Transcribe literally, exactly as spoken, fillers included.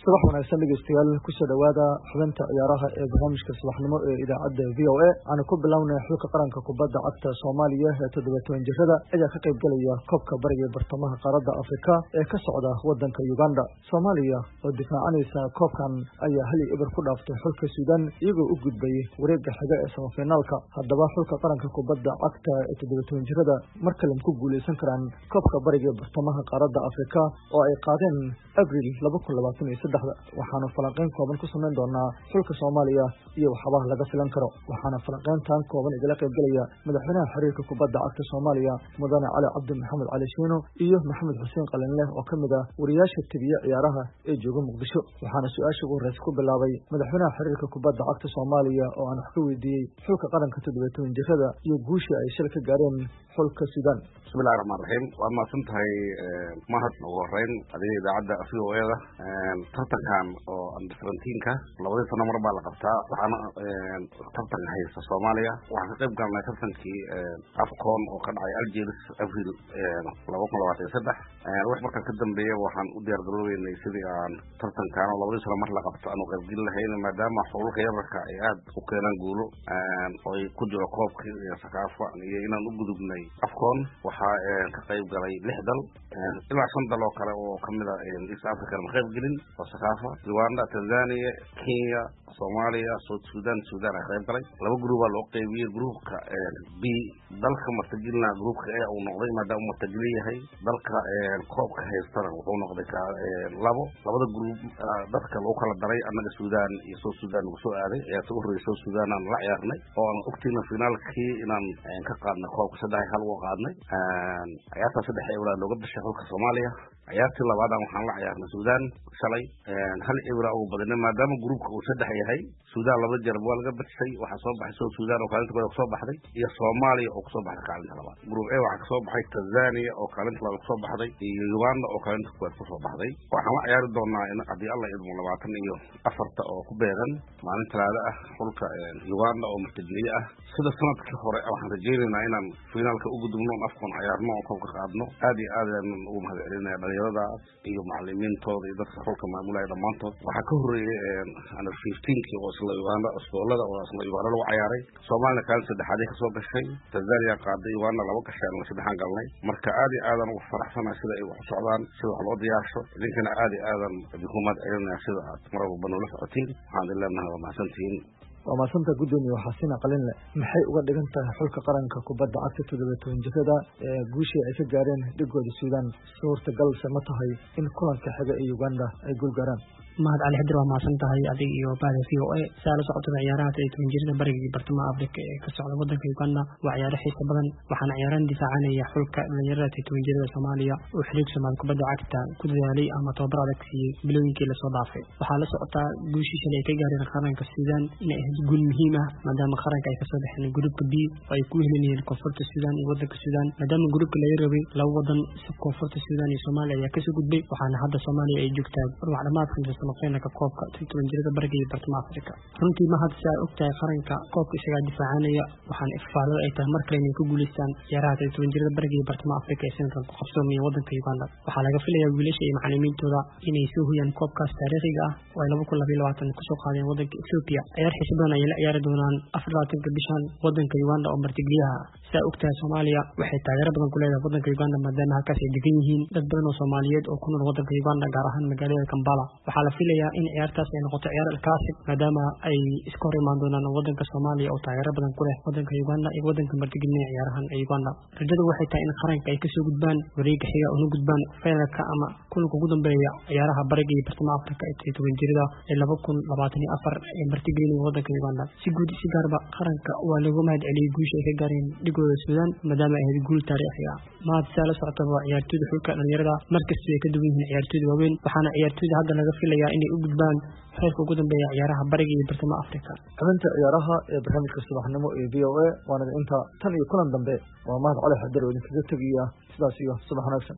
صباح وناسان dhegeystayaal ku soo dhawaada xubinta ciyaaraha ee barnaamijka subaxnimo ee idaacadda V O A aan ku bilownay xulka qaranka kubadda cagta Soomaaliya ee toddoba iyo toban jirada ayaa ka qayb galaya koobka bariga bartamaha qaaradda Afrika ee ka socda wadanka Uganda. Soomaaliya oo difaacanaysa koobkan ayaa hal ibar ku dhaaftay xulka Suudaan iyagoo u gudbay wareegga xiga ee semifinalka. Haddaba xulka qaranka kubadda cagta ee toddoba iyo toban jirada markale ku guuleysan karaan koobka bariga bartamaha qaaradda Afrika oo ay qaadeen Abriil laba kun labaatan iyo saddex waxaana falanqeyn kooban ku sameyn doonaa xulka Soomaaliya iyo waxyaabaha laga filan karo. waxaana falanqeyntan kooban idila qayb galaya madaxweynaha xiriirka kubadda cagta Soomaaliya mudane Cali Cabdi Maxamed Cali Shiino iyo Maxamed Xuseen Qalinleh oo kamid ah wariyaasha tibiya ciyaaraha ee jooga Muqdisho. waxaana su'aasha ugu horeysa ku bilaabay madaxweynaha xiriirka kubadda cagta Soomaaliya oo aan wax ka weydiiyay xulka qaranka toddoba iyo toban jirada iyo guusha ay shil ka gaareen xulka Suudaan. bismillaahir rahmaanir rahiim. waa maasantahay mahad ugu horeyn adiga idaacadda V O A da tartankan oo under seventeen-ka labadii sano mar baa la qabtaa waxaana tartan haysta Soomaaliya waxaan ka qayb galnay tartankii AFCON oo ka dhacay Algiers Abriil laba kun labaatan iyo saddex wax markaa ka dambeeyay waxaan u diyaar garoobeynay sidii aan tartankan oo labadii sano mar la qabto aan u qayb gali lahayn maadaama xulka yararka ay aad u keenaan guulo oo ay ku jiro koobka iyo sakaafa iyo inaan u gudubnay AFCON waxaa ka qayb galay lix dal ilaa shan dal oo kale oo kamid ah East Africa ma qayb gelin oo sakaafa Uganda, Tanzania, Kenya, Soomaaliya, South Sudan, Sudan ay qayb galay laba group oo loo qaybiyay groupka B dalka martigilna groupka A uu noqday maadaama martigil yahay dalka koobka haystana wuxuu noqday ka labo labada group dadka loo kala daray annaga Sudan iyo South Sudan ugu soo aaday ee soo horeeyay South Sudan aan la ciyaarnay oo aan ogtiina finaalkii inaan ka qaadnay koobka saddex hal oo qaadnay ciyaarta saddex ay wada looga bashay xulka Soomaaliya ciyaartii labaad waxaan la ciyaarnay Sudan shalay hal ibra oo badan maadaama groupka uu saddex yahay Sudan laba jeer waa laga baxsay waxa soo baxay South Sudan oo kaalinta koowaad soo baxday iyo Soomaaliya oo soo baxday kaalinta labaad group A waxa soo baxay Tanzania oo kaalinta labaad soo baxday iyo Uganda oo kaalinta koowaad soo baxday waxaan la ciyaari doonaa in hadii Allah idmo labaatan iyo afarta oo ku beegan maalin talaada ah xulka Uganda oo martigeliye ah sida sanadkii hore waxaan rajaynaynaa inaan finaalka u gudubno AFCON ciyaarno oo koobka qaadno aad iyo aad aan ugu mahadcelinayaa dhalinyarada iyo macallimiintooda iyo dadka xulka maamulaya dhamaantood waxaa ka horeeyay under fifteen-kii oo isla Uganda isboolada oo isla Uganda lagu ciyaaray Soomaaliya kaalin saddexaad ay ka soo gashay Tanzania qaaday Uganda laba gashay oo saddexan galnay marka aad iyo aad aan ugu faraxsanahay sida ay wax u socdaan sida wax loo diyaarsho idinkana aad iyo aad aan idinku mahadcelinayaa sida aad mar walba nala socotiin waxaan ilaahay waa mahadsantihiin. waa maasanta gudoomiye Xuseen Qalinleh maxay uga dhigan tahay xulka qaranka kubadda cagta toddoba iyo toban jirada ee guusha ay ka gaareen dhigooda Suudaan suurtagal ma tahay in kulanka xiga ee Uganda ay guul gaaraan? mahad cali xadir waa maasan tahay adig iyo baada V O A saala socota ciyaaraha toddoba iyo toban jirada bariga bartamaha Afrika ee ka socda wadanka Uganda waa ciyaar xiiso badan waxaana ciyaaraan difaacanaya xulka dhalinyarada toddoba iyo toban jirada Soomaaliya oo xiriir Soomaali kubadda cagta ku dadaalay ama tababar adag siiyay bilooyinkii la soo dhaafay waxaa la socota guushii shalay ka gaareen qaranka Suudaan inay ahayd guul muhiim ah maadaama qaranka ay ka soo baxeen groupka B oo ay ku helinayeen koonfurta Suudaan iyo wadanka Suudaan maadaama groupka laga rabay laba wadan si koonfurta Suudaan iyo Soomaaliya ayaa ka soo gudbay waxaana hadda Soomaaliya ay joogtaa wax dhamaadka samafeenka koobka toddoba iyo toban jirada bariga bartamaha Afrika runtii ma hadda ay ogtahay qaranka koobka isaga difaacanaya waxaan ifaalada ay tahay markale inay ku guuleystaan ciyaaraha toddoba iyo toban jirada bariga bartamaha Afrika ee sanadkan ku qabsoomay wadanka Uganda waxaa laga filayaa wiilasha iyo macallimiintooda inay soo hooyaan koobkaas taariikhiga ah oo ay laba kun laba iyo labaatan ku soo qaadeen wadanka Ethiopia ciyaar xiiso badan ay la ciyaari doonaan afar iyo labaatanka bishan wadanka Uganda oo martigeliyaha sida ogtahay Soomaaliya waxay taageero badan ku leedahay wadanka Uganda maadaama halkaas ay degan yihiin dad badan oo Soomaaliyeed oo ku nool wadanka Uganda gaar ahaan magaalada Kampala waxaa la filayaa in ciyaartaas ay noqoto ciyaar classic maadaama ay iska hor imaan doonaan wadanka Soomaaliya oo taageero badan ku leh wadanka Uganda iyo wadanka martigelinaya ciyaarahan ee Uganda rajadu waxay tahay in qaranka ay ka soo gudbaan wareegga xiga oo gudbaan finalka ama kulanka ugu dambeeya ciyaaraha bariga iyo bartamaha Afrika ee toddoba iyo toban jirada ee laba kun labaatan iyo afar ee martigelinaya wadanka Uganda si guud si gaarba qaranka waa lagu mahadceliyay guusha ay ka gaareen dhigooda Suudaan maadaama ay ahayd guul taariikhi ah mahad saala socota ciyaartooyda xulka dhalinyarada markasta ay ka duwan yihiin ciyaartooyda waaweyn waxaana ciyaartooyda hadda laga filayaa inay u gudbaan heerka ugu dambeeya ciyaaraha bariga iyo bartamaha Afrika. xubinta ciyaaraha ee barnaamijka subaxnimo ee V O A waana inta tan iyo kulan dambe waa mahad cali xadir oo idinkaga tagaya sidaas iyo subax wanaagsan.